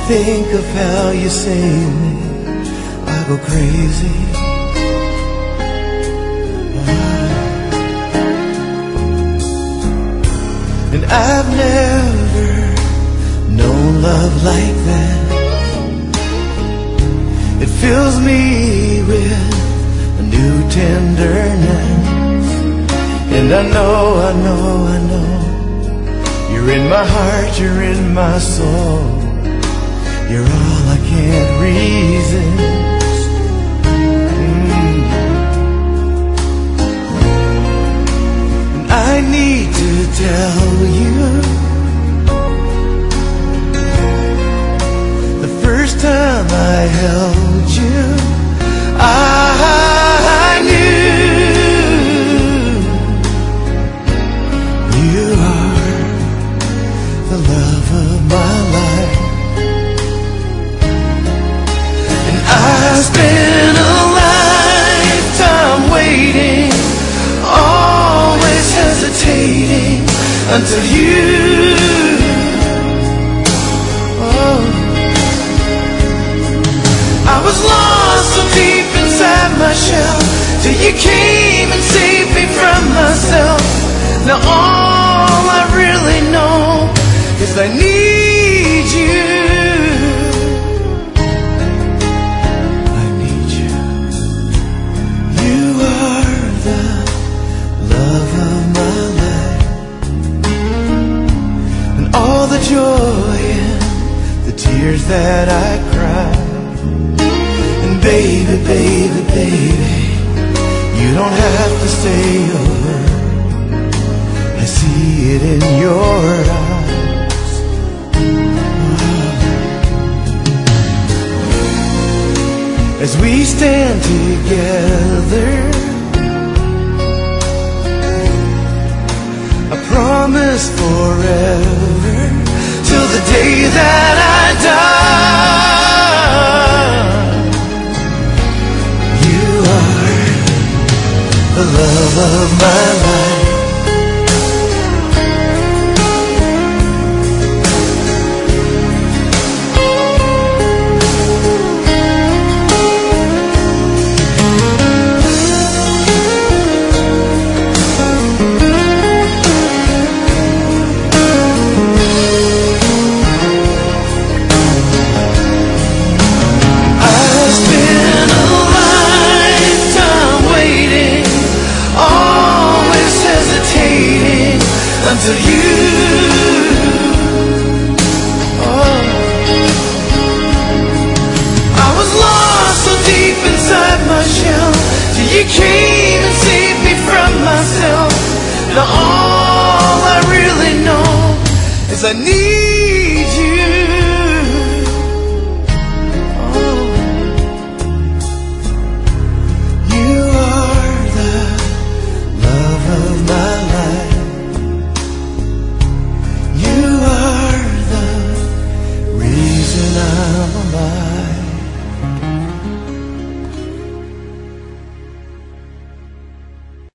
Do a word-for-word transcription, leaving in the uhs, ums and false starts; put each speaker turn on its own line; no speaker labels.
think of how you saved me, I go crazy. And I've never known love like that. It fills me with a new tenderness. And I know, I know, I know, you're in my heart, you're in my soul. You're all I can't resist. mm. And I need to tell you, the first time I held you, I knew you are the love of my life. I spent a lifetime waiting, always hesitating, until you, oh, I was lost so deep inside my shell, till you came and saved me from myself. Now all I really know is I need you. Joy and the tears that I cried. And baby, baby, baby, you don't have to stay over. I see it in your eyes. As we stand together, I promise forever, till the day that I die. You are the love of my life. Until you, oh, I was lost so deep inside my shell, till you came and saved me from myself. Now all I really know is I need